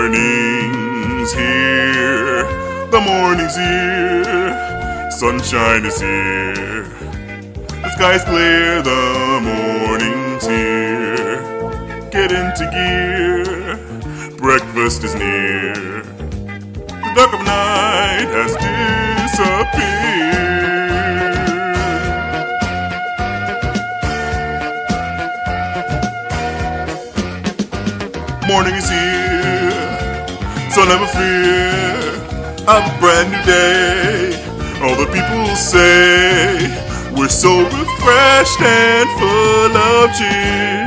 morning's here. The morning's here. Sunshine is here. The sky's clear. The morning's here. Get into gear. Breakfast is near. The dark of night has disappeared. Morning is here, so never fear. A brand new day. All the people say we're so refreshed and full of cheer.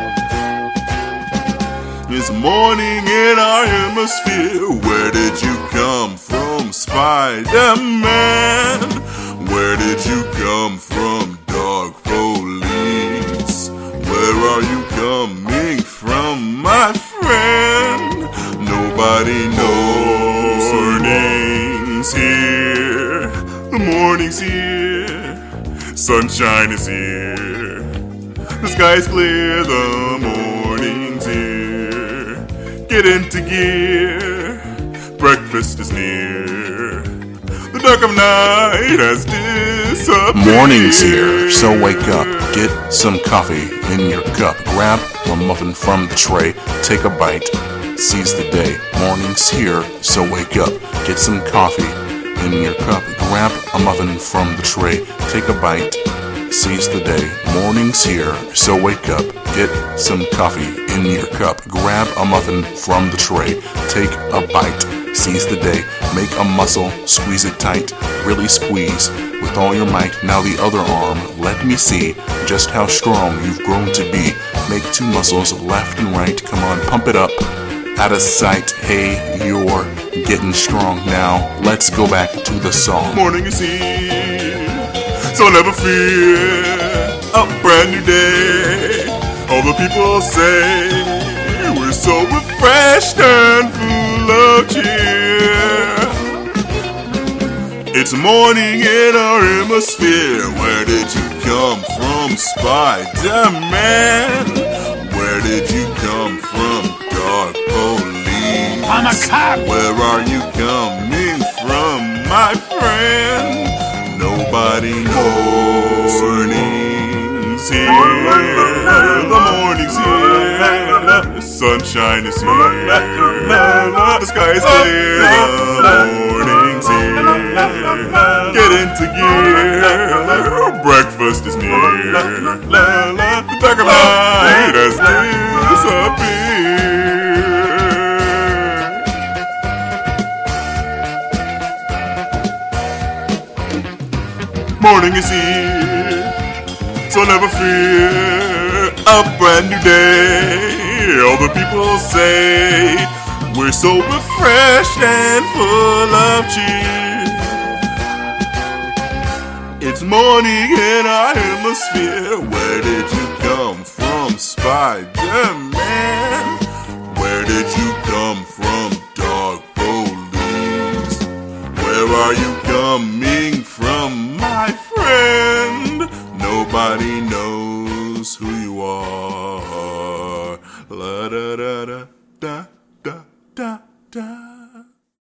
It's morning in our hemisphere. Where did you come from, Spider-Man? Where did you come from, dog police? Where are you coming from, my friend? Nobody knows. Morning's here. The morning's here. Sunshine is here. The sky's clear. The morning's here. Get into gear. Breakfast is near. The dark of night has disappeared. Morning's here, so wake up. Get some coffee in your cup. Grab a muffin from the tray. Take a bite. Seize the day. Morning's here, so wake up. Get some coffee in your cup. Grab a muffin from the tray. Take a bite. Seize the day. Morning's here, so wake up. Get some coffee in your cup. Grab a muffin from the tray. Take a bite. Seize the day. Make a muscle. Squeeze it tight. Really squeeze with all your might. Now the other arm. Let me see just how strong you've grown to be. Make two muscles left and right. Come on, pump it up. Out of sight. Hey, you're getting strong now. Let's go back to the song. Morning is here, so never fear. A brand new day. All the people say we're so refreshed and full of cheer. It's morning in our hemisphere. Where did you come from, Spider-Man? Where did you come from, dog police? I'm a cop. Where are you coming from, my friend? Nobody knows. Morning's here. The morning's here. Sunshine is here. The sky is clear. The morning's here. Get into gear. Breakfast is near. The dark of night has disappeared. Morning is here, so never fear. A brand new day. All the people say we're so refreshed and full of cheer. It's morning in our hemisphere. Where did you come from, Spider-Man? Where did you come from, dog police? Where are you coming from, my friend? Nobody knows who you are. La da da da da da da da.